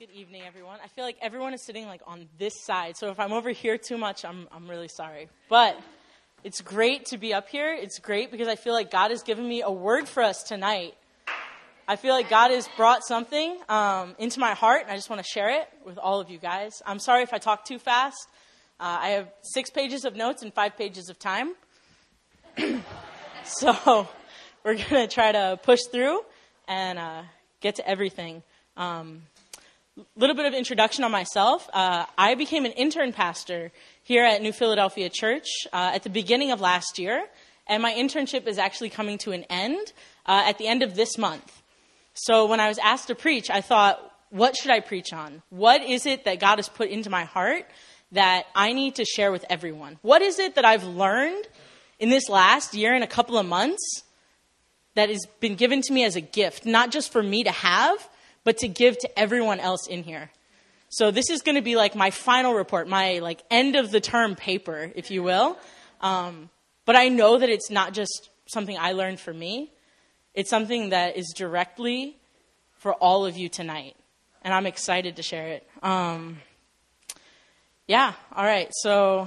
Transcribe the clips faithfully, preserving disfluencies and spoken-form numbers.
Good evening, everyone. I feel like everyone is sitting like on this side, so if I'm over here too much, I'm I'm really sorry. But it's great to be up here. It's great because I feel like God has given me a word for us tonight. I feel like God has brought something um, into my heart, and I just want to share it with all of you guys. I'm sorry if I talk too fast. Uh, I have six pages of notes and five pages of time. So we're going to try to push through and uh, get to everything. Um little bit of introduction on myself. Uh, I became an intern pastor here at New Philadelphia Church uh, at the beginning of last year, and my internship is actually coming to an end uh, at the end of this month. So when I was asked to preach, I thought, what should I preach on? What is it that God has put into my heart that I need to share with everyone? What is it that I've learned in this last year and a couple of months that has been given to me as a gift, not just for me to have, but to give to everyone else in here? So this is going to be like my final report, my like end of the term paper, if you will. Um, but I know that it's not just something I learned for me. It's something that is directly for all of you tonight. And I'm excited to share it. Um, yeah, all right. So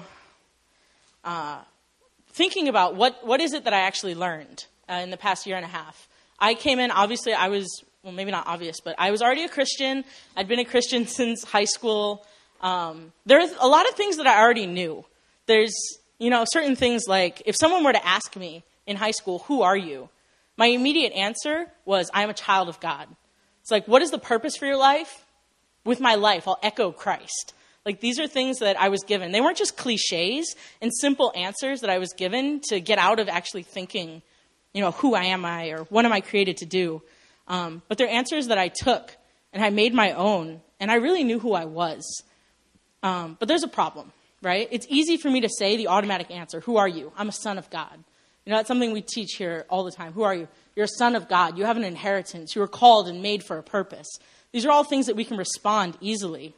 uh, thinking about what, what is it that I actually learned uh, in the past year and a half. I came in, obviously I was... Well, maybe not obvious, but I was already a Christian. I'd been a Christian since high school. Um, there's a lot of things that I already knew. There's, you know, certain things like if someone were to ask me in high school, who are you? My immediate answer was, I'm a child of God. It's like, what is the purpose for your life? With my life, I'll echo Christ. Like, these are things that I was given. They weren't just cliches and simple answers that I was given to get out of actually thinking, you know, who I am I or what am I created to do? Um, but they're answers that I took and I made my own, and I really knew who I was. Um, but there's a problem, right? It's easy for me to say the automatic answer. Who are you? I'm a son of God. You know, that's something we teach here all the time. Who are you? You're a son of God. You have an inheritance. You were called and made for a purpose. These are all things that we can respond easily.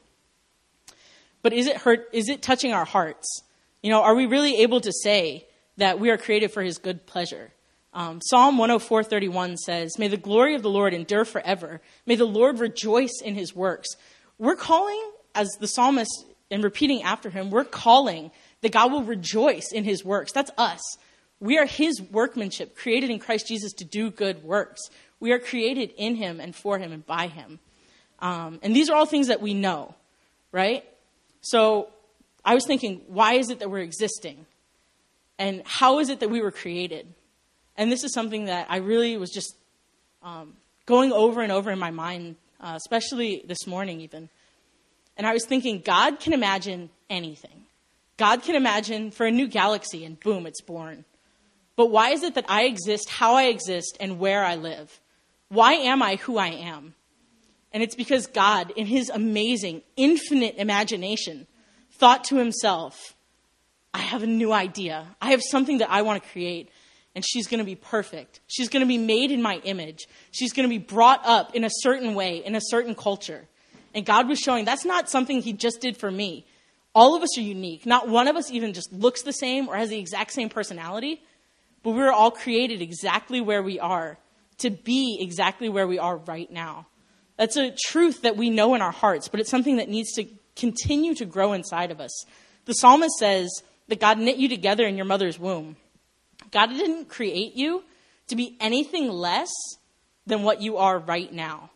But is it hurt? Is it touching our hearts? You know, are we really able to say that we are created for his good pleasure? Um, Psalm one oh four thirty-one says, may the glory of the Lord endure forever. May the Lord rejoice in his works. We're calling, as the psalmist, and repeating after him, we're calling that God will rejoice in his works. That's us. We are his workmanship, created in Christ Jesus to do good works. We are created in him and for him and by him. Um, and these are all things that we know, right? So I was thinking, why is it that we're existing? And how is it that we were created? And this is something that I really was just um, going over and over in my mind, uh, especially this morning even. And I was thinking, God can imagine anything. God can imagine for a new galaxy, and boom, it's born. But why is it that I exist, how I exist, and where I live? Why am I who I am? And it's because God, in his amazing, infinite imagination, thought to himself, I have a new idea. I have something that I want to create. And she's going to be perfect. She's going to be made in my image. She's going to be brought up in a certain way, in a certain culture. And God was showing that's not something he just did for me. All of us are unique. Not one of us even just looks the same or has the exact same personality. But we're all created exactly where we are to be exactly where we are right now. That's a truth that we know in our hearts, but it's something that needs to continue to grow inside of us. The psalmist says that God knit you together in your mother's womb. God didn't create you to be anything less than what you are right now.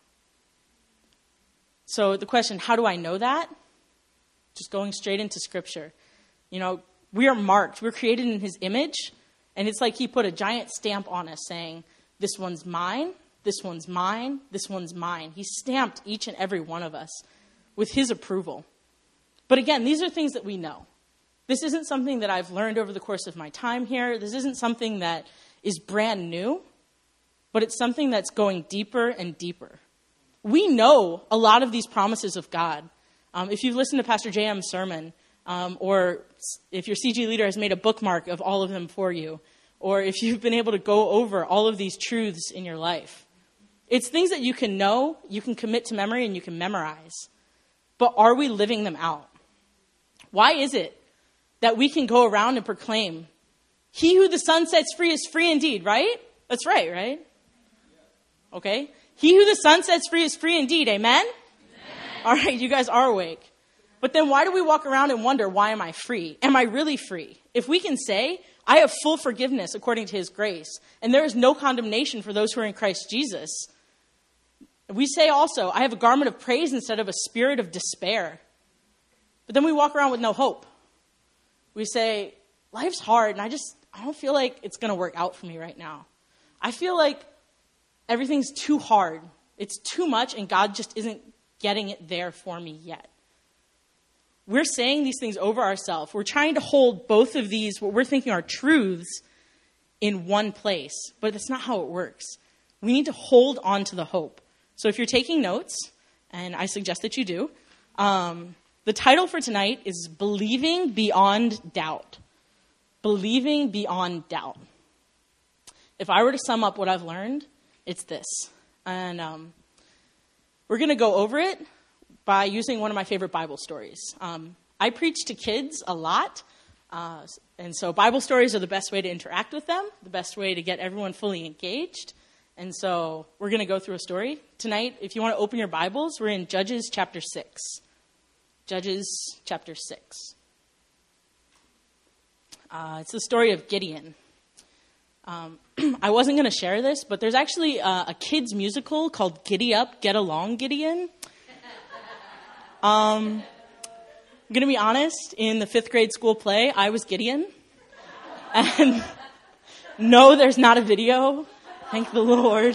So the question, how do I know that? Just going straight into Scripture. You know, we are marked. We're created in his image. And it's like he put a giant stamp on us saying, this one's mine, this one's mine, this one's mine. He stamped each and every one of us with his approval. But again, these are things that we know. This isn't something that I've learned over the course of my time here. This isn't something that is brand new, but it's something that's going deeper and deeper. We know a lot of these promises of God. Um, if you've listened to Pastor J M's sermon, um, or if your C G leader has made a bookmark of all of them for you, or if you've been able to go over all of these truths in your life, it's things that you can know, you can commit to memory, and you can memorize. But are we living them out? Why is it that we can go around and proclaim, he who the Son sets free is free indeed, right? That's right, right? Okay. He who the Son sets free is free indeed, amen? Amen. All right, you guys are awake. But then why do we walk around and wonder, why am I free? Am I really free? If we can say, I have full forgiveness according to his grace, and there is no condemnation for those who are in Christ Jesus. We say also, I have a garment of praise instead of a spirit of despair. But then we walk around with no hope. We say, life's hard, and I just, I don't feel like it's going to work out for me right now. I feel like everything's too hard. It's too much, and God just isn't getting it there for me yet. We're saying these things over ourselves. We're trying to hold both of these, what we're thinking are truths, in one place. But that's not how it works. We need to hold on to the hope. So if you're taking notes, and I suggest that you do, um, the title for tonight is Believing Beyond Doubt. Believing Beyond Doubt. If I were to sum up what I've learned, it's this. And um, we're going to go over it by using one of my favorite Bible stories. Um, I preach to kids a lot, uh, and so Bible stories are the best way to interact with them, the best way to get everyone fully engaged. And so we're going to go through a story. Tonight, if you want to open your Bibles, we're in Judges chapter six. Judges chapter six. Uh, it's the story of Gideon. Um, I wasn't going to share this, but there's actually uh, a kids musical called Giddy Up, Get Along, Gideon. Um, I'm going to be honest, in the fifth grade school play, I was Gideon. And no, there's not a video. Thank the Lord.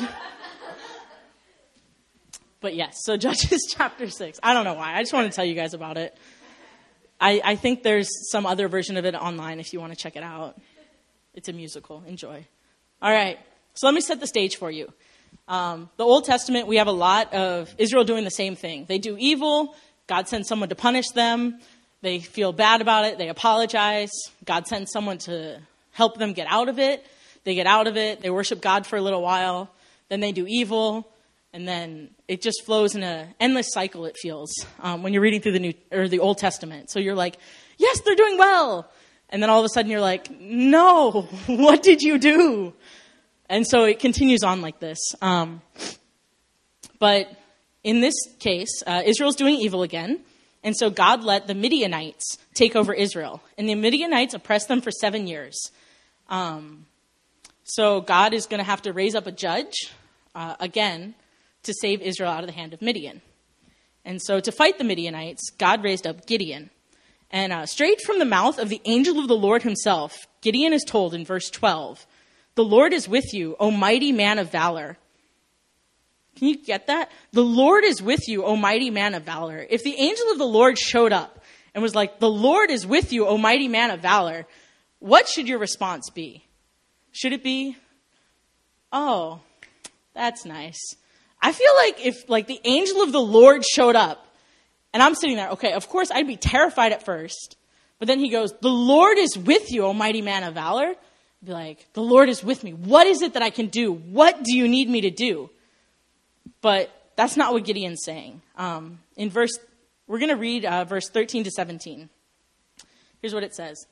But yes, so Judges chapter six. I don't know why. I just want to tell you guys about it. I, I think there's some other version of it online if you want to check it out. It's a musical. Enjoy. All right. So let me set the stage for you. Um, the Old Testament, we have a lot of Israel doing the same thing. They do evil. God sends someone to punish them. They feel bad about it. They apologize. God sends someone to help them get out of it. They get out of it. They worship God for a little while. Then they do evil. And then it just flows in an endless cycle, it feels, um, when you're reading through the New or the Old Testament. So you're like, yes, they're doing well. And then all of a sudden you're like, no, what did you do? And so it continues on like this. Um, but in this case, uh, Israel's doing evil again. And so God let the Midianites take over Israel. And the Midianites oppressed them for seven years. Um, so God is going to have to raise up a judge uh, again to save Israel out of the hand of Midian. And so to fight the Midianites, God raised up Gideon. And uh, straight from the mouth of the angel of the Lord himself, Gideon is told in verse twelve, "The Lord is with you, O mighty man of valor." Can you get that? The Lord is with you, O mighty man of valor. If the angel of the Lord showed up and was like, "The Lord is with you, O mighty man of valor," what should your response be? Should it be, "Oh, that's nice"? I feel like if like the angel of the Lord showed up and I'm sitting there, okay, of course I'd be terrified at first. But then he goes, "The Lord is with you, O mighty man of valor." I'd be like, the Lord is with me. What is it that I can do? What do you need me to do? But that's not what Gideon's saying. Um, in verse, we're going to read uh, verse thirteen to seventeen. Here's what it says.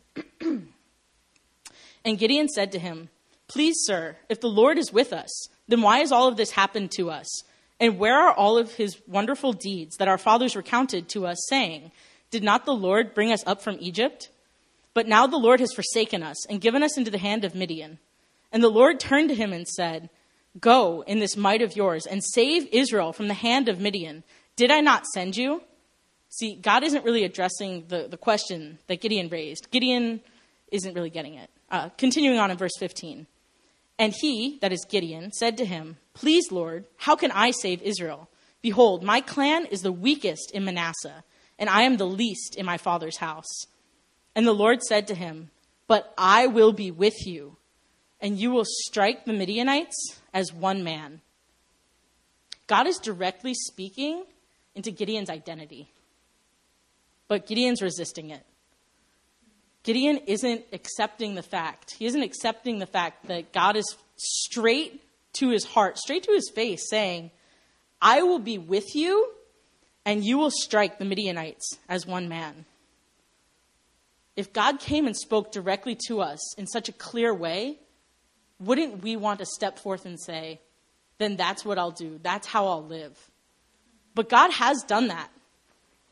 "And Gideon said to him, 'Please, sir, if the Lord is with us, then why has all of this happened to us? And where are all of his wonderful deeds that our fathers recounted to us, saying, did not the Lord bring us up from Egypt? But now the Lord has forsaken us and given us into the hand of Midian.' And the Lord turned to him and said, 'Go in this might of yours and save Israel from the hand of Midian. Did I not send you?'" See, God isn't really addressing the, the question that Gideon raised. Gideon isn't really getting it. Uh, continuing on in verse fifteen. "And he," that is Gideon, "said to him, 'Please, Lord, how can I save Israel? Behold, my clan is the weakest in Manasseh, and I am the least in my father's house.' And the Lord said to him, 'But I will be with you, and you will strike the Midianites as one man.'" God is directly speaking into Gideon's identity, but Gideon's resisting it. Gideon isn't accepting the fact. He isn't accepting the fact that God is straight to his heart, straight to his face, saying, "I will be with you, and you will strike the Midianites as one man." If God came and spoke directly to us in such a clear way, wouldn't we want to step forth and say, then that's what I'll do. That's how I'll live. But God has done that.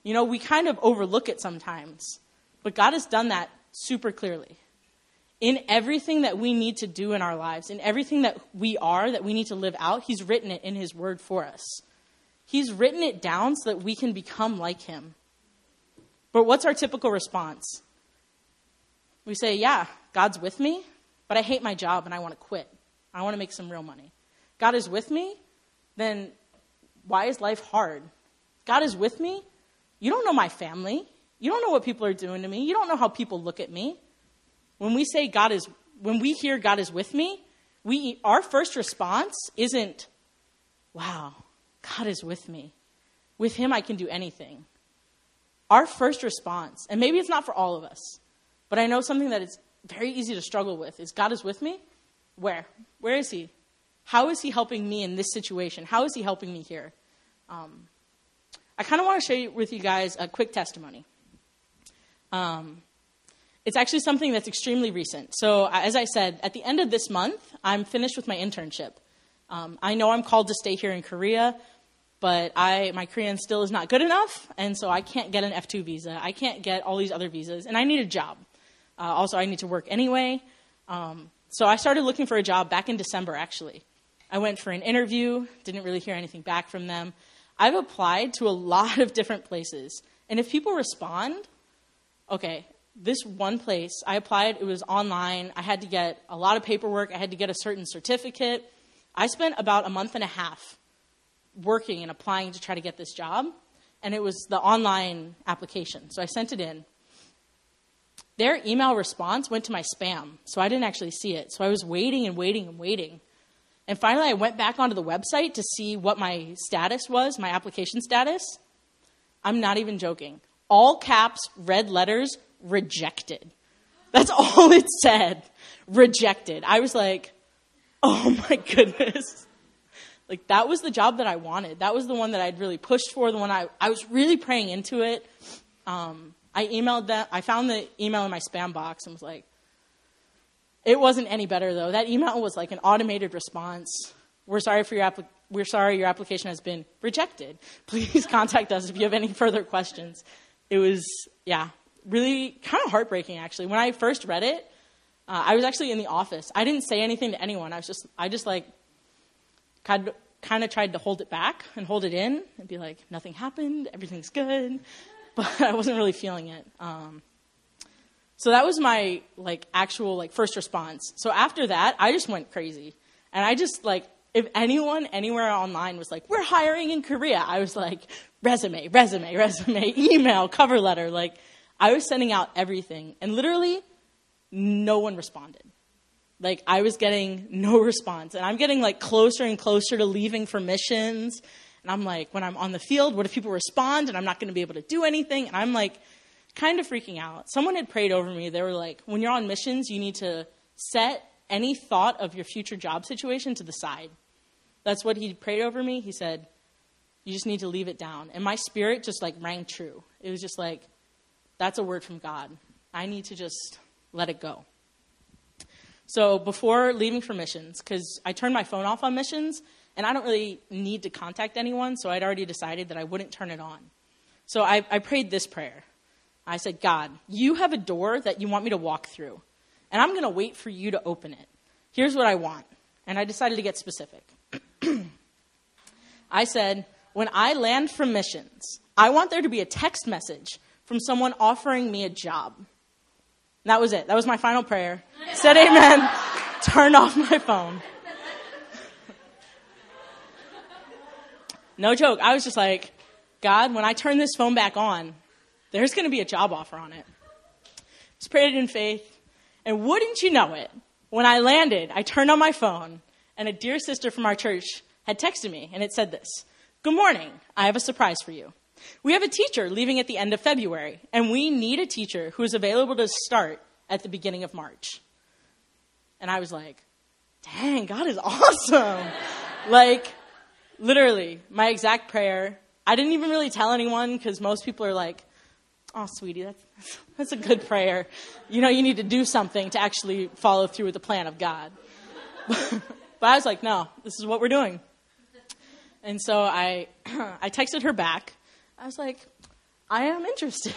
You know, we kind of overlook it sometimes. But God has done that super clearly. In everything that we need to do in our lives, in everything that we are, that we need to live out, he's written it in his word for us. He's written it down so that we can become like him. But what's our typical response? We say, yeah, God's with me, but I hate my job and I want to quit. I want to make some real money. God is with me, then why is life hard? God is with me. You don't know my family. You don't know what people are doing to me. You don't know how people look at me. When we say God is, when we hear God is with me, we our first response isn't, wow, God is with me. With him I can do anything. Our first response, and maybe it's not for all of us, but I know something that is very easy to struggle with, is God is with me? Where? Where is he? How is he helping me in this situation? How is he helping me here? Um, I kind of want to share with you guys a quick testimony. Um, it's actually something that's extremely recent. So as I said, at the end of this month, I'm finished with my internship. Um, I know I'm called to stay here in Korea, but I my Korean still is not good enough, and so I can't get an F two visa. I can't get all these other visas, and I need a job. Uh, also, I need to work anyway. Um, so I started looking for a job back in December, actually. I went for an interview, didn't really hear anything back from them. I've applied to a lot of different places, and if people respond, okay, this one place, I applied, it was online. I had to get a lot of paperwork. I had to get a certain certificate. I spent about a month and a half working and applying to try to get this job, and it was the online application. So I sent it in. Their email response went to my spam, so I didn't actually see it. So I was waiting and waiting and waiting. And finally, I went back onto the website to see what my status was, my application status. I'm not even joking. All caps, red letters, rejected. That's all it said. Rejected. I was like, oh my goodness. Like, that was the job that I wanted. That was the one that I'd really pushed for, the one I, I was really praying into it. Um, I emailed them. I found the email in my spam box and was like, it wasn't any better, though. That email was like an automated response. We're sorry for your app- We're sorry your application has been rejected. Please contact us if you have any further questions. It was, yeah, really kind of heartbreaking, actually. When I first read it, uh, I was actually in the office. I didn't say anything to anyone. I was just, I just like, kind of, kind of tried to hold it back and hold it in and be like, nothing happened, everything's good. But I wasn't really feeling it. Um, so that was my like actual like first response. So after that, I just went crazy. And I just like, if anyone anywhere online was like, we're hiring in Korea, I was like, resume, resume, resume, email, cover letter. Like, I was sending out everything. And literally, no one responded. Like, I was getting no response. And I'm getting, like, closer and closer to leaving for missions. And I'm like, when I'm on the field, what if people respond and I'm not going to be able to do anything? And I'm, like, kind of freaking out. Someone had prayed over me. They were like, when you're on missions, you need to set any thought of your future job situation to the side. That's what he prayed over me. He said, you just need to leave it down. And my spirit just, like, rang true. It was just like, that's a word from God. I need to just let it go. So before leaving for missions, because I turned my phone off on missions, and I don't really need to contact anyone, so I'd already decided that I wouldn't turn it on. So I, I prayed this prayer. I said, God, you have a door that you want me to walk through, and I'm going to wait for you to open it. Here's what I want. And I decided to get specific. I said, when I land from missions, I want there to be a text message from someone offering me a job. And that was it. That was my final prayer. Said amen. Turned off my phone. No joke. I was just like, God, when I turn this phone back on, there's going to be a job offer on it. Just prayed it in faith. And wouldn't you know it, when I landed, I turned on my phone, and a dear sister from our church had texted me, and it said this: good morning. I have a surprise for you. We have a teacher leaving at the end of February, and we need a teacher who is available to start at the beginning of March. And I was like, dang, God is awesome. Like, literally, my exact prayer. I didn't even really tell anyone, because most people are like, oh, sweetie, that's, that's a good prayer. You know, you need to do something to actually follow through with the plan of God. But I was like, no, this is what we're doing. And so I, I texted her back. I was like, I am interested.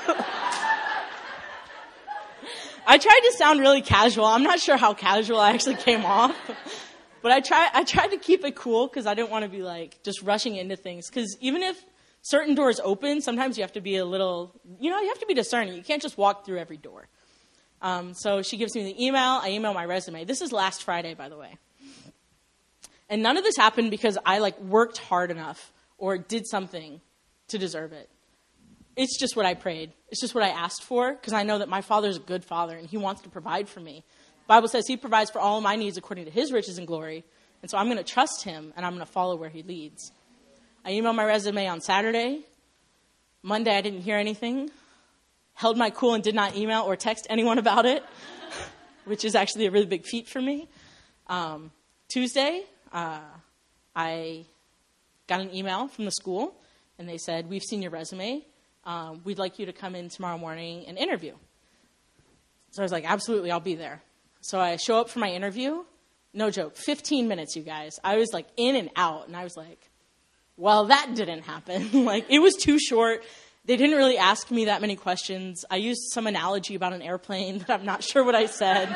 I tried to sound really casual. I'm not sure how casual I actually came off. But I try, I tried to keep it cool because I didn't want to be like just rushing into things. Because even if certain doors open, sometimes you have to be a little, you know, you have to be discerning. You can't just walk through every door. Um, so she gives me the email. I email my resume. This is last Friday, by the way. And none of this happened because I like worked hard enough or did something to deserve it. It's just what I prayed. It's just what I asked for because I know that my Father's a good Father and he wants to provide for me. The Bible says he provides for all of my needs according to his riches and glory. And so I'm going to trust him and I'm going to follow where he leads. I emailed my resume on Saturday. Monday, I didn't hear anything. Held my cool and did not email or text anyone about it, which is actually a really big feat for me. Um, Tuesday, uh, I got an email from the school, and they said, we've seen your resume. Um, we'd like you to come in tomorrow morning and interview. So I was like, absolutely, I'll be there. So I show up for my interview. No joke, fifteen minutes, you guys. I was like in and out, and I was like, well, that didn't happen. Like, it was too short. They didn't really ask me that many questions. I used some analogy about an airplane that I'm not sure what I said.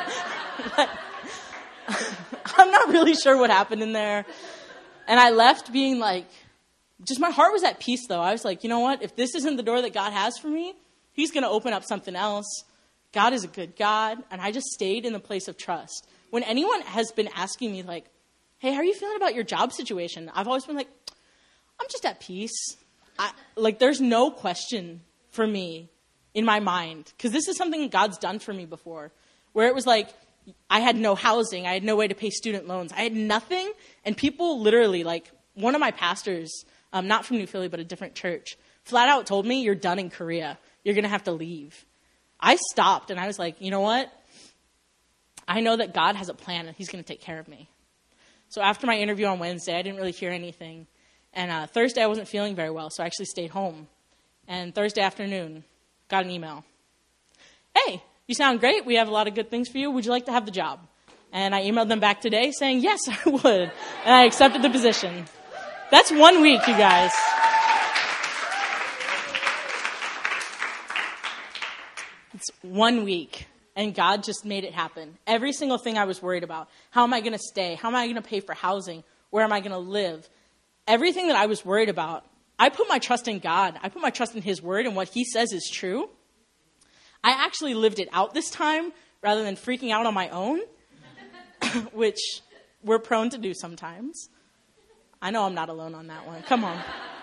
I'm not really sure what happened in there. And I left being like, just my heart was at peace, though. I was like, you know what? If this isn't the door that God has for me, he's going to open up something else. God is a good God. And I just stayed in the place of trust. When anyone has been asking me, like, hey, how are you feeling about your job situation? I've always been like, I'm just at peace. I, like, there's no question for me in my mind. Because this is something God's done for me before. Where it was like, I had no housing. I had no way to pay student loans. I had nothing. And people literally, like, one of my pastors, um, not from New Philly, but a different church, flat out told me, you're done in Korea. You're going to have to leave. I stopped, and I was like, you know what? I know that God has a plan, and he's going to take care of me. So after my interview on Wednesday, I didn't really hear anything. And uh, Thursday, I wasn't feeling very well, so I actually stayed home. And Thursday afternoon, got an email. Hey, you sound great. We have a lot of good things for you. Would you like to have the job? And I emailed them back today saying, yes, I would. And I accepted the position. That's one week, you guys. It's one week. And God just made it happen. Every single thing I was worried about. How am I going to stay? How am I going to pay for housing? Where am I going to live? Everything that I was worried about, I put my trust in God. I put my trust in his word and what he says is true. I actually lived it out this time rather than freaking out on my own, which we're prone to do sometimes. I know I'm not alone on that one. Come on.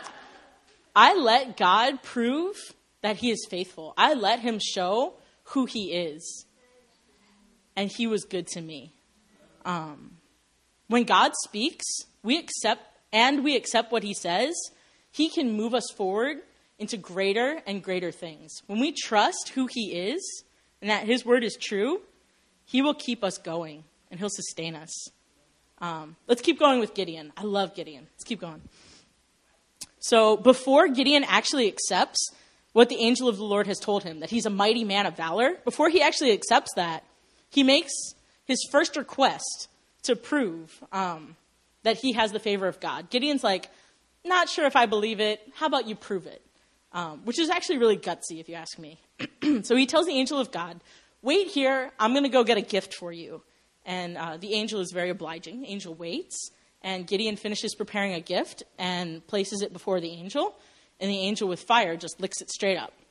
I let God prove that he is faithful. I let him show who he is. And he was good to me. Um, when God speaks, we accept, and we accept what he says, he can move us forward into greater and greater things. When we trust who he is and that his word is true, he will keep us going and he'll sustain us. Um, let's keep going with Gideon. I love Gideon. Let's keep going. So before Gideon actually accepts what the angel of the Lord has told him, that he's a mighty man of valor, before he actually accepts that, he makes his first request to prove um, that he has the favor of God. Gideon's like, not sure if I believe it. How about you prove it? Um, which is actually really gutsy, if you ask me. So he tells the angel of God, wait here. I'm going to go get a gift for you. And uh, the angel is very obliging. The angel waits. And Gideon finishes preparing a gift and places it before the angel. And the angel with fire just licks it straight up.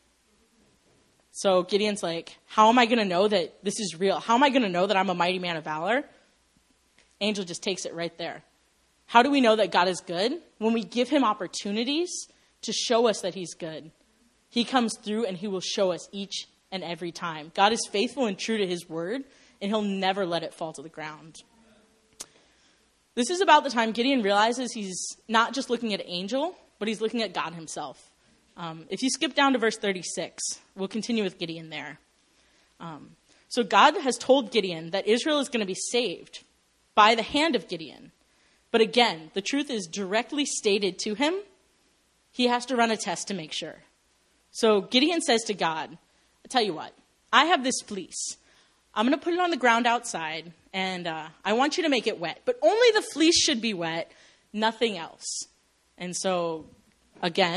So Gideon's like, how am I going to know that this is real? How am I going to know that I'm a mighty man of valor? Angel just takes it right there. How do we know that God is good? When we give him opportunities to show us that he's good. He comes through and he will show us each and every time. God is faithful and true to his word, and he'll never let it fall to the ground. This is about the time Gideon realizes he's not just looking at an angel, but he's looking at God himself. Um, if you skip down to verse thirty-six, we'll continue with Gideon there. Um, so God has told Gideon that Israel is going to be saved by the hand of Gideon. But again, the truth is directly stated to him. He has to run a test to make sure. So Gideon says to God, I tell you what, I have this fleece. I'm going to put it on the ground outside, and uh, I want you to make it wet. But only the fleece should be wet, nothing else. And so, again,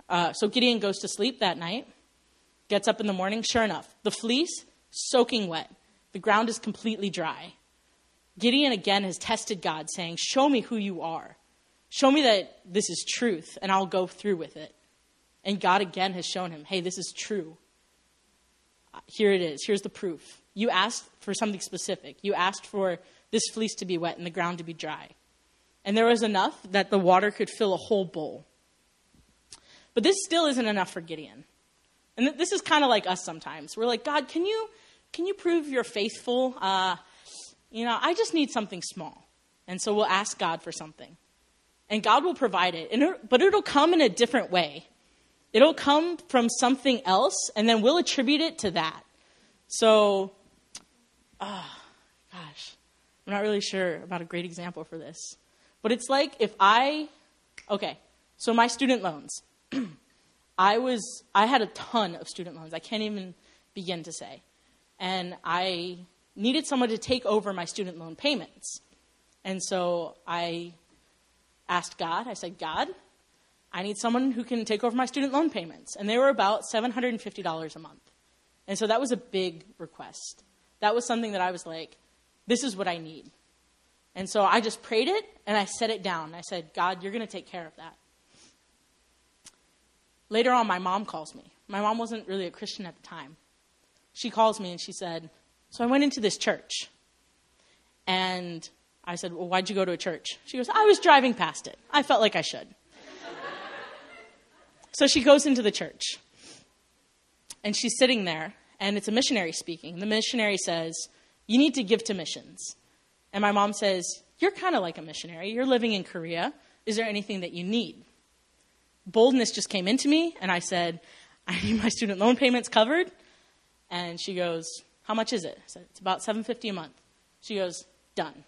Uh, so Gideon goes to sleep that night, gets up in the morning. Sure enough, the fleece, soaking wet. The ground is completely dry. Gideon again has tested God, saying, show me who you are. Show me that this is truth, and I'll go through with it. And God again has shown him, hey, this is true. Here it is. Here's the proof. You asked for something specific. You asked for this fleece to be wet and the ground to be dry. And there was enough that the water could fill a whole bowl. But this still isn't enough for Gideon. And th- this is kind of like us sometimes. We're like, God, can you can you prove you're faithful? Uh, you know, I just need something small. And so we'll ask God for something. And God will provide it. And it but it'll come in a different way. It'll come from something else, and then we'll attribute it to that. So, oh, gosh, I'm not really sure about a great example for this. But it's like if I, okay, so my student loans. I was, I had a ton of student loans. I can't even begin to say. And I needed someone to take over my student loan payments. And so I asked God, I said, God, I need someone who can take over my student loan payments. And they were about seven hundred fifty dollars a month. And so that was a big request. That was something that I was like, this is what I need. And so I just prayed it, and I set it down. I said, God, you're going to take care of that. Later on, my mom calls me. My mom wasn't really a Christian at the time. She calls me, and she said, so I went into this church. And I said, well, why'd you go to a church? She goes, I was driving past it. I felt like I should. So she goes into the church, and she's sitting there, and it's a missionary speaking. The missionary says, you need to give to missions. And my mom says, you're kind of like a missionary. You're living in Korea. Is there anything that you need? Boldness just came into me, and I said, I need my student loan payments covered. And she goes, how much is it? I said, it's about seven hundred fifty dollars a month. She goes, done.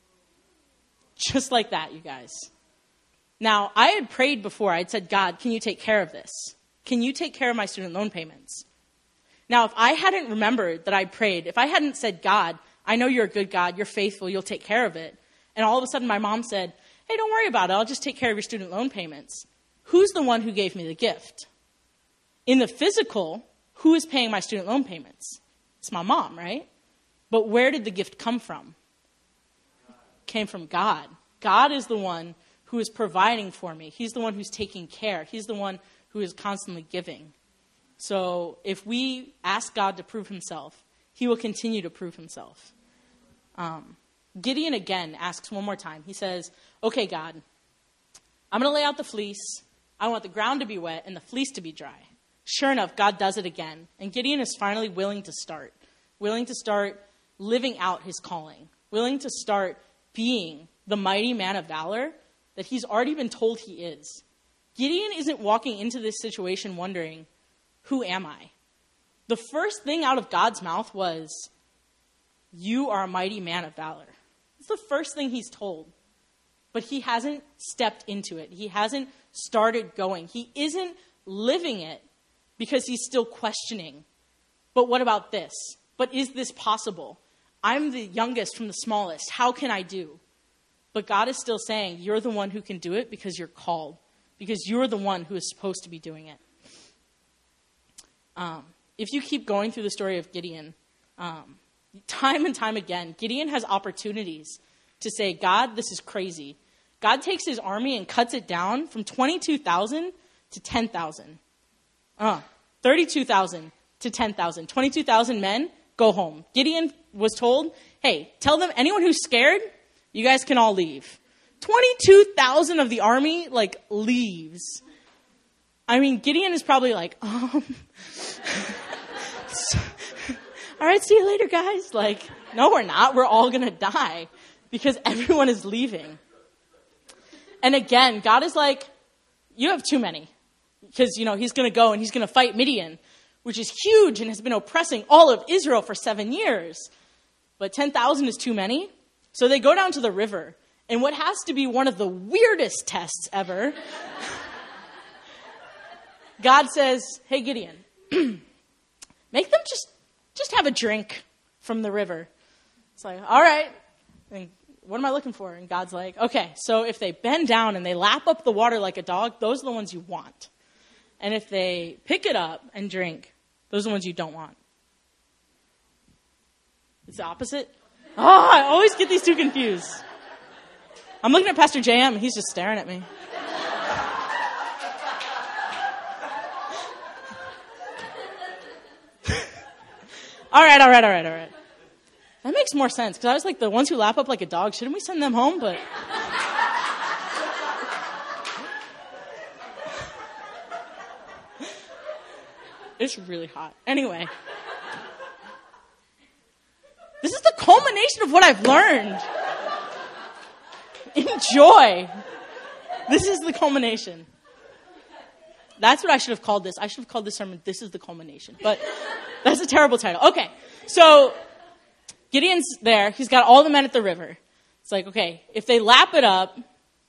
Just like that, you guys. Now, I had prayed before. I had said, God, can you take care of this? Can you take care of my student loan payments? Now, if I hadn't remembered that I prayed, if I hadn't said, God, I know you're a good God, you're faithful, you'll take care of it. And all of a sudden my mom said, hey, don't worry about it. I'll just take care of your student loan payments. Who's the one who gave me the gift? In the physical, who is paying my student loan payments? It's my mom, right? But where did the gift come from? It came from God. God is the one who is providing for me. He's the one who's taking care. He's the one who is constantly giving. So if we ask God to prove himself, he will continue to prove himself. Um, Gideon again asks one more time. He says, okay, God, I'm going to lay out the fleece. I want the ground to be wet and the fleece to be dry. Sure enough, God does it again. And Gideon is finally willing to start, willing to start living out his calling, willing to start being the mighty man of valor that he's already been told he is. Gideon isn't walking into this situation wondering, who am I? The first thing out of God's mouth was, you are a mighty man of valor. It's the first thing he's told. But he hasn't stepped into it. He hasn't started going. He isn't living it because he's still questioning. But what about this? But is this possible? I'm the youngest from the smallest. How can I do? But God is still saying, you're the one who can do it because you're called. Because you're the one who is supposed to be doing it. Um, if you keep going through the story of Gideon, um, time and time again, Gideon has opportunities to say, God, this is crazy. God takes his army and cuts it down from twenty-two thousand to ten thousand. Uh, thirty-two thousand to ten thousand. twenty-two thousand men, go home. Gideon was told, hey, tell them anyone who's scared, you guys can all leave. twenty-two thousand of the army, like, leaves. I mean, Gideon is probably like, um, all right, see you later, guys. Like, no, we're not. We're all going to die because everyone is leaving. And again, God is like, you have too many. Because, you know, he's going to go and he's going to fight Midian, which is huge and has been oppressing all of Israel for seven years. But ten thousand is too many. So they go down to the river. And what has to be one of the weirdest tests ever, God says, hey, Gideon, make them just, just have a drink from the river. It's like, all right. And what am I looking for? And God's like, okay, so if they bend down and they lap up the water like a dog, those are the ones you want. And if they pick it up and drink, those are the ones you don't want. It's the opposite? Oh, I always get these two confused. I'm looking at Pastor J M, and he's just staring at me. all right, all right, all right, all right. That makes more sense, because I was like, the ones who lap up like a dog, shouldn't we send them home? But it's really hot. Anyway. This is the culmination of what I've learned. Enjoy. This is the culmination. That's what I should have called this. I should have called this sermon, This is the Culmination. But that's a terrible title. Okay, so Gideon's there. He's got all the men at the river. It's like, okay, if they lap it up,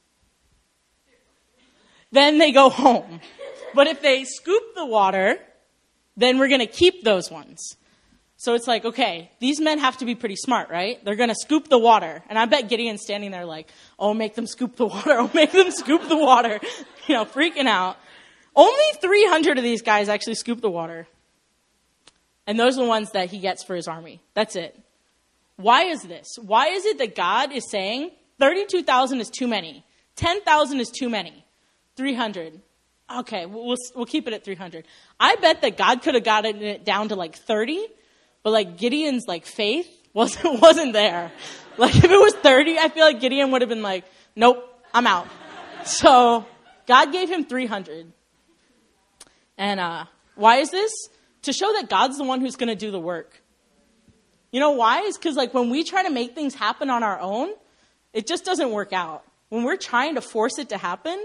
then they go home. But if they scoop the water, then we're going to keep those ones. So it's like, okay, these men have to be pretty smart, right? They're going to scoop the water. And I bet Gideon's standing there like, oh, make them scoop the water. Oh, make them scoop the water. You know, freaking out. Only three hundred of these guys actually scoop the water. And those are the ones that he gets for his army. That's it. Why is this? Why is it that God is saying thirty-two thousand is too many? ten thousand is too many. three hundred. Okay, we'll, we'll keep it at three hundred. I bet that God could have gotten it down to like thirty. But like Gideon's like faith wasn't wasn't there. Like if it was thirty, I feel like Gideon would have been like, nope, I'm out. So God gave him three hundred. And uh, why is this? To show that God's the one who's going to do the work. You know why? It's because like when we try to make things happen on our own, it just doesn't work out. When we're trying to force it to happen,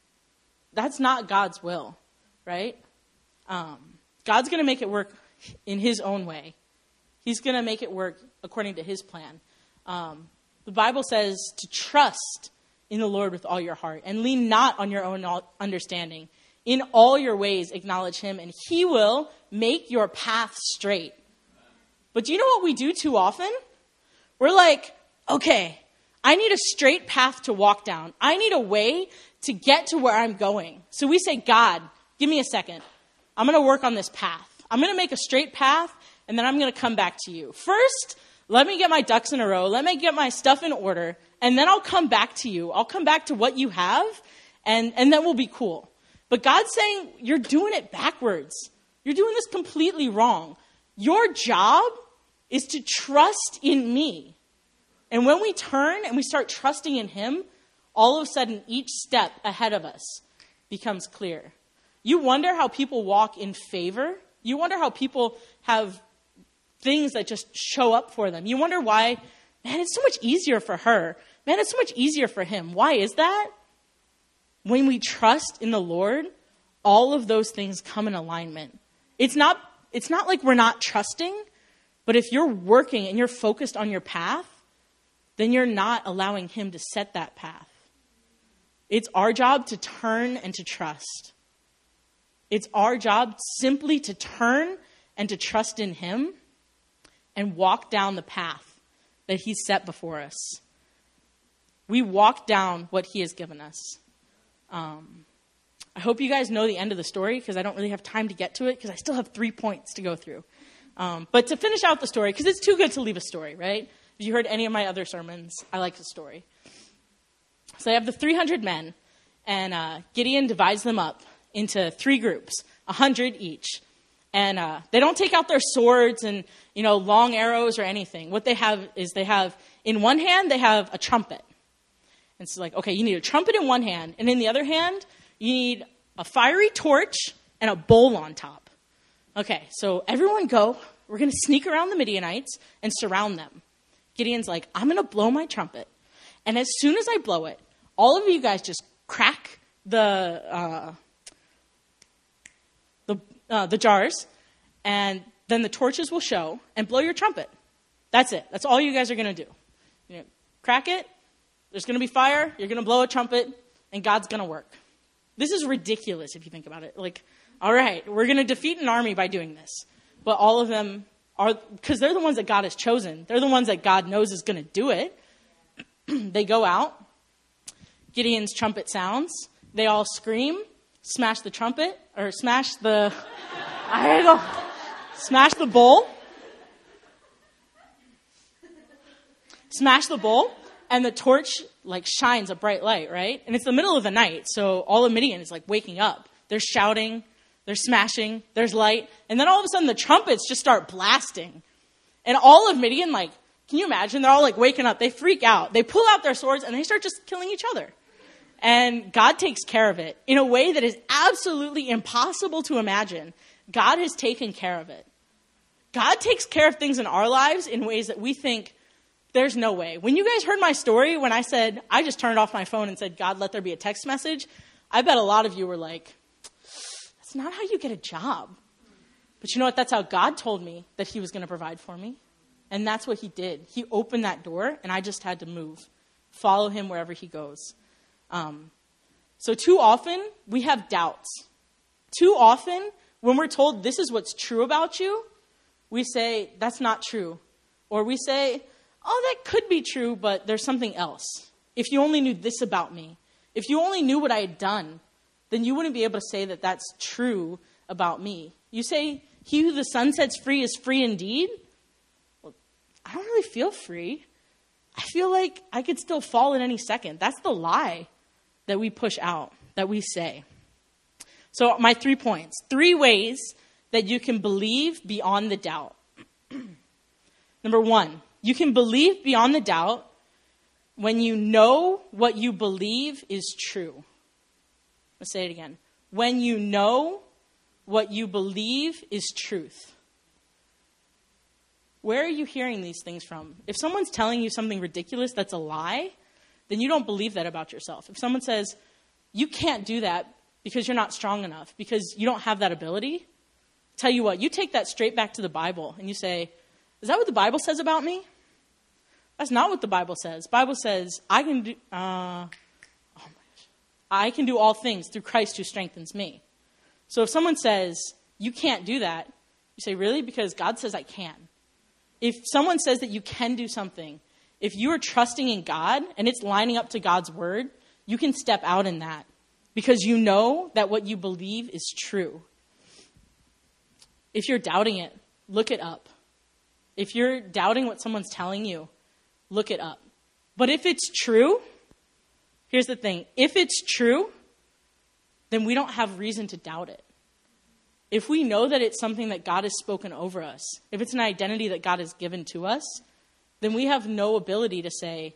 that's not God's will, right? Um, God's going to make it work in his own way. He's going to make it work according to his plan. Um, the Bible says to trust in the Lord with all your heart and lean not on your own understanding. In all your ways, acknowledge him, and he will make your path straight. But do you know what we do too often? We're like, okay, I need a straight path to walk down. I need a way to get to where I'm going. So we say, God, give me a second. I'm going to work on this path. I'm going to make a straight path, and then I'm going to come back to you. First, let me get my ducks in a row. Let me get my stuff in order, and then I'll come back to you. I'll come back to what you have, and, and then we'll be cool. But God's saying, you're doing it backwards. You're doing this completely wrong. Your job is to trust in me. And when we turn and we start trusting in him, all of a sudden, each step ahead of us becomes clear. You wonder how people walk in favor. You wonder how people have things that just show up for them. You wonder why, man, it's so much easier for her. Man, it's so much easier for him. Why is that? When we trust in the Lord, all of those things come in alignment. It's not, it's not like we're not trusting, but if you're working and you're focused on your path, then you're not allowing him to set that path. It's our job to turn and to trust. It's our job simply to turn and to trust in him and walk down the path that he's set before us. We walk down what he has given us. Um, I hope you guys know the end of the story because I don't really have time to get to it because I still have three points to go through. Um, but to finish out the story, because it's too good to leave a story, right? If you heard any of my other sermons, I like the story. So they have the three hundred men, and uh, Gideon divides them up into three groups, one hundred each. And uh, they don't take out their swords and, you know, long arrows or anything. What they have is they have, in one hand, they have a trumpet. And it's like, okay, you need a trumpet in one hand, and in the other hand, you need a fiery torch and a bowl on top. Okay, so everyone go. We're going to sneak around the Midianites and surround them. Gideon's like, I'm going to blow my trumpet. And as soon as I blow it, all of you guys just crack the uh, the uh, the jars, and then the torches will show, and blow your trumpet. That's it. That's all you guys are going to do. You know, crack it. There's going to be fire. You're going to blow a trumpet, and God's going to work. This is ridiculous if you think about it. Like, all right, we're going to defeat an army by doing this. But all of them are, because they're the ones that God has chosen. They're the ones that God knows is going to do it. They go out. Gideon's trumpet sounds. They all scream. smash the trumpet, or smash the, I don't know, smash the bowl. Smash the bowl, and the torch, like, shines a bright light, right? And it's the middle of the night, so all of Midian is, like, waking up. They're shouting, they're smashing, there's light, and then all of a sudden the trumpets just start blasting. And all of Midian, like, can you imagine? They're all, like, waking up. They freak out. They pull out their swords, and they start just killing each other. And God takes care of it in a way that is absolutely impossible to imagine. God has taken care of it. God takes care of things in our lives in ways that we think, there's no way. When you guys heard my story, when I said, I just turned off my phone and said, God, let there be a text message, I bet a lot of you were like, that's not how you get a job. But you know what? That's how God told me that he was going to provide for me. And that's what he did. He opened that door, and I just had to move, follow him wherever he goes. Um, so too often, we have doubts. Too often, when we're told this is what's true about you, we say, that's not true. Or we say, oh, that could be true, but there's something else. If you only knew this about me, if you only knew what I had done, then you wouldn't be able to say that that's true about me. You say, he who the Son sets free is free indeed. Well, I don't really feel free. I feel like I could still fall at any second. That's the lie that we push out, that we say. So my three points, three ways that you can believe beyond the doubt. Number one, you can believe beyond the doubt when you know what you believe is true. Let's say it again. When you know what you believe is truth. Where are you hearing these things from? If someone's telling you something ridiculous that's a lie, then you don't believe that about yourself. If someone says, you can't do that because you're not strong enough, because you don't have that ability, tell you what, you take that straight back to the Bible and you say, is that what the Bible says about me? That's not what the Bible says. The Bible says, I can do, uh, oh my gosh, I can do all things through Christ who strengthens me. So if someone says, you can't do that, you say, really? Because God says I can. If someone says that you can do something, if you are trusting in God and it's lining up to God's word, you can step out in that because you know that what you believe is true. If you're doubting it, look it up. If you're doubting what someone's telling you, look it up. But if it's true, here's the thing. If it's true, then we don't have reason to doubt it. If we know that it's something that God has spoken over us, if it's an identity that God has given to us, then we have no ability to say,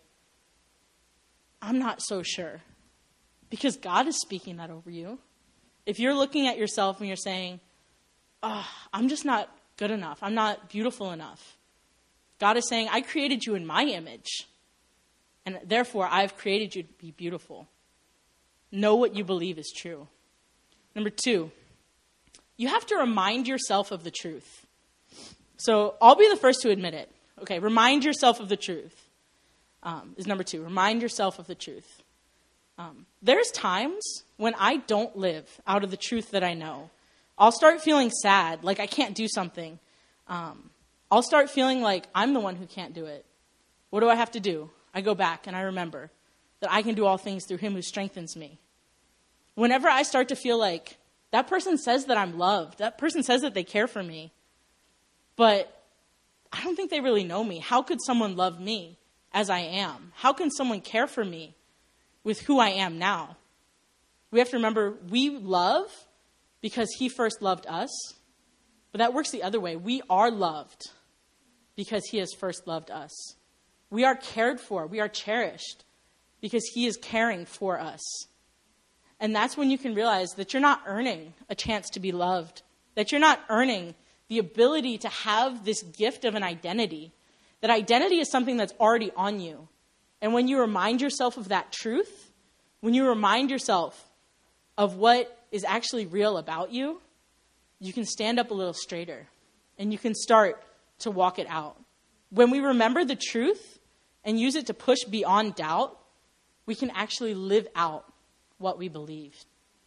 I'm not so sure. Because God is speaking that over you. If you're looking at yourself and you're saying, oh, I'm just not good enough. I'm not beautiful enough. God is saying, I created you in my image. And therefore, I've created you to be beautiful. Know what you believe is true. Number two, you have to remind yourself of the truth. So I'll be the first to admit it. Okay, remind yourself of the truth um, is number two. Remind yourself of the truth. Um, there's times when I don't live out of the truth that I know. I'll start feeling sad, like I can't do something. Um, I'll start feeling like I'm the one who can't do it. What do I have to do? I go back and I remember that I can do all things through him who strengthens me. Whenever I start to feel like that person says that I'm loved, that person says that they care for me, but I don't think they really know me. How could someone love me as I am? How can someone care for me with who I am now? We have to remember we love because he first loved us, but that works the other way. We are loved because he has first loved us. We are cared for. We are cherished because he is caring for us. And that's when you can realize that you're not earning a chance to be loved, that you're not earning the ability to have this gift of an identity, that identity is something that's already on you. And when you remind yourself of that truth, when you remind yourself of what is actually real about you, you can stand up a little straighter and you can start to walk it out. When we remember the truth and use it to push beyond doubt, we can actually live out what we believe.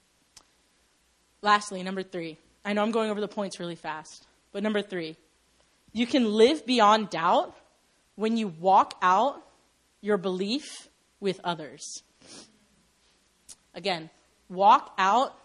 Lastly, number three. I know I'm going over the points really fast, but number three, you can live beyond doubt when you walk out your belief with others. Again, walk out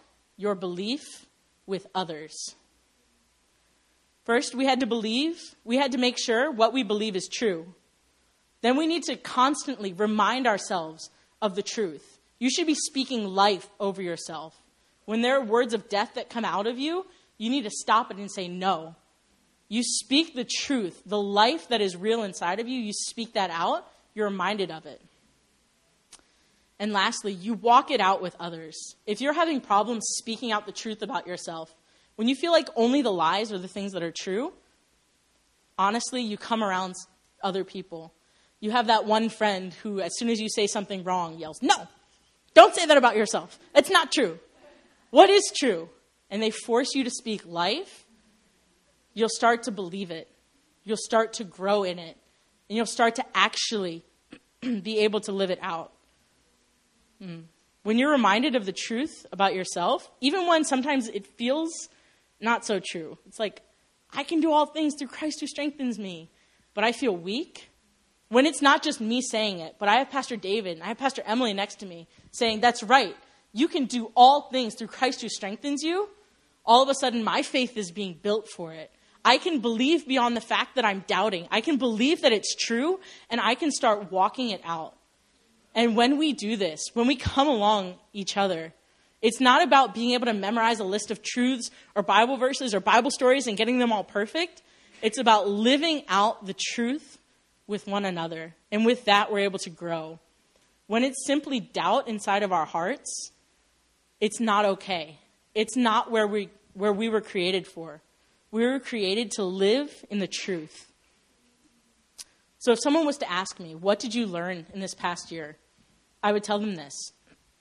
your belief with others. First, we had to believe, we had to make sure what we believe is true. Then we need to constantly remind ourselves of the truth. You should be speaking life over yourself. When there are words of death that come out of you, you need to stop it and say no. You speak the truth, the life that is real inside of you, you speak that out, you're reminded of it. And lastly, you walk it out with others. If you're having problems speaking out the truth about yourself, when you feel like only the lies are the things that are true, honestly, you come around other people. You have that one friend who, as soon as you say something wrong, yells, "No, don't say that about yourself. It's not true. What is true?" And they force you to speak life. You'll start to believe it. You'll start to grow in it. And you'll start to actually be able to live it out. Mm. When you're reminded of the truth about yourself, even when sometimes it feels not so true. It's like, I can do all things through Christ who strengthens me, but I feel weak. When it's not just me saying it, but I have Pastor David and I have Pastor Emily next to me saying, that's right, you can do all things through Christ who strengthens you. All of a sudden, my faith is being built for it. I can believe beyond the fact that I'm doubting. I can believe that it's true, and I can start walking it out. And when we do this, when we come along each other, it's not about being able to memorize a list of truths or Bible verses or Bible stories and getting them all perfect. It's about living out the truth with one another. And with that, we're able to grow. When it's simply doubt inside of our hearts, it's not okay. It's not where we where we were created for. We were created to live in the truth. So if someone was to ask me, what did you learn in this past year? I would tell them this.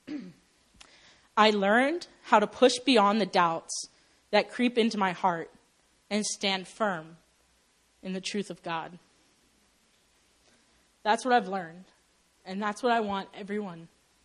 I learned how to push beyond the doubts that creep into my heart and stand firm in the truth of God. That's what I've learned. And that's what I want everyone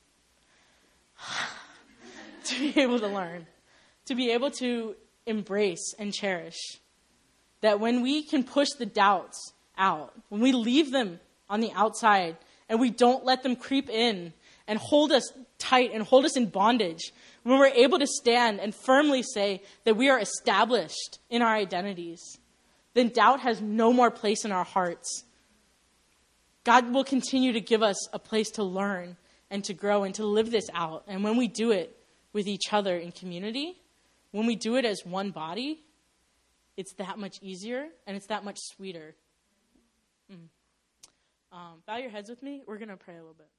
to be able to learn. To be able to embrace and cherish. That when we can push the doubts out, when we leave them on the outside and we don't let them creep in and hold us tight and hold us in bondage, when we're able to stand and firmly say that we are established in our identities, then doubt has no more place in our hearts. God will continue to give us a place to learn and to grow and to live this out. And when we do it with each other in community, when we do it as one body, it's that much easier and it's that much sweeter. Mm. Um, bow your heads with me. We're going to pray a little bit.